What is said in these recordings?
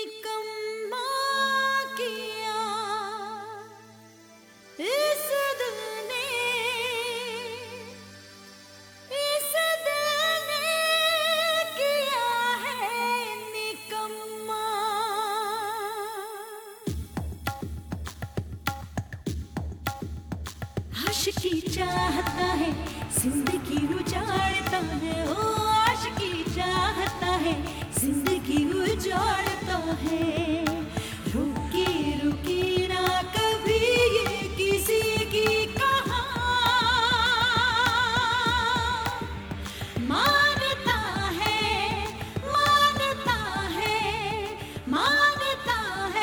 निकम्मा किया इस दिल ने, इस दिल ने किया है निकम्मा। आशिकी चाहता है जिंदगी उजाड़ता है, ओ आशिकी चाहता है जिंदगी उजाड़ता है। रुकी रुकी ना कभी ये किसी की कहा, मानता है, मानता है, मानता है।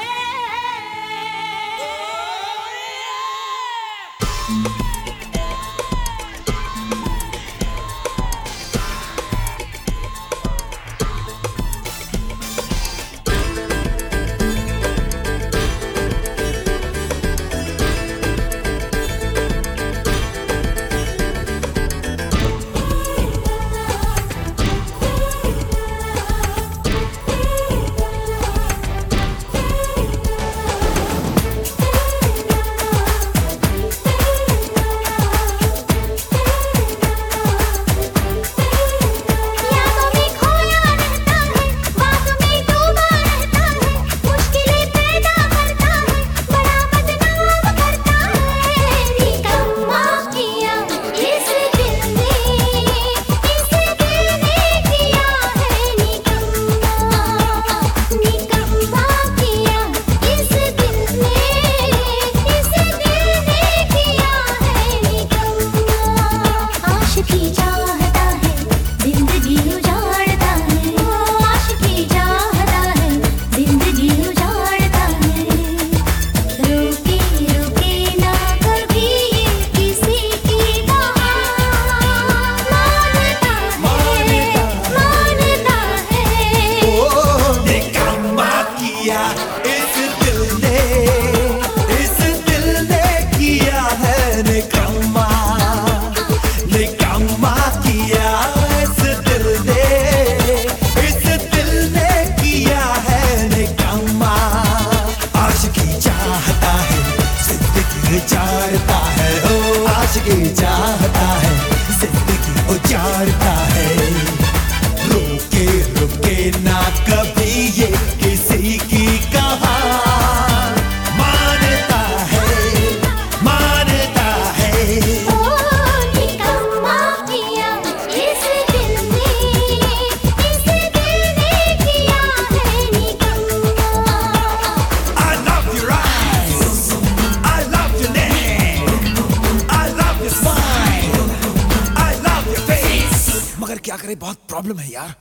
उजाड़ता है, ओ आशिकी चाहता है जिंदगी उजाड़ता है। रुके रुके ना कभी ये किसी की कहा, मानता है, मानता है। ओ निकम्मा किया इस दिल ने, इस दिल ने किया है निकम्मा। I love your eyes, I love your name, I love your smile, I love your face। मगर क्या करे, बहुत प्रॉब्लम है यार।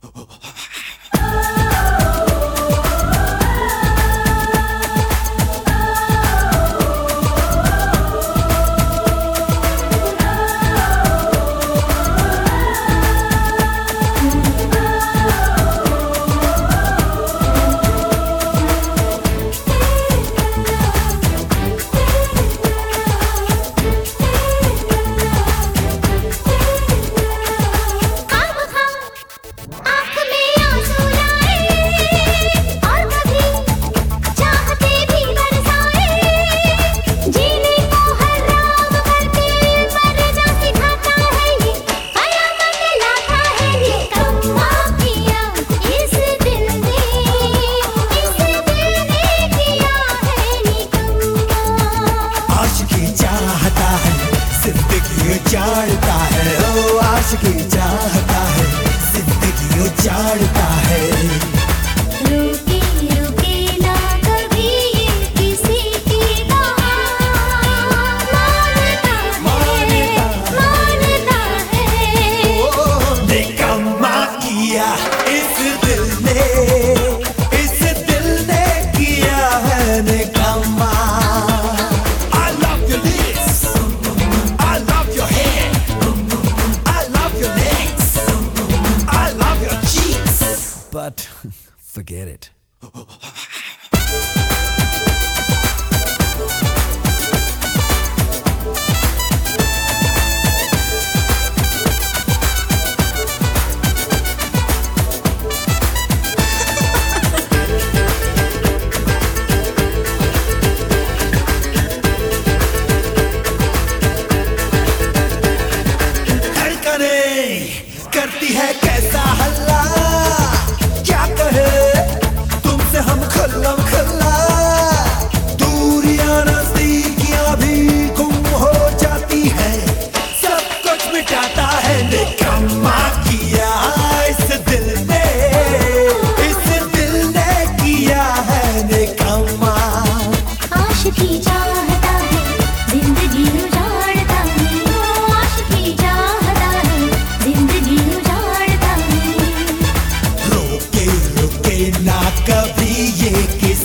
उजाड़ता है, ओ आशिकी चाहता है जिंदगी उजाड़ता है। रुके रुके ना कभी ये किसी की कहा, मानता है, मानता है। ओ निकम्मा किया इस दिल ने, इस दिल ने किया है निकम्मा। But forget it. ना कभी ये किसी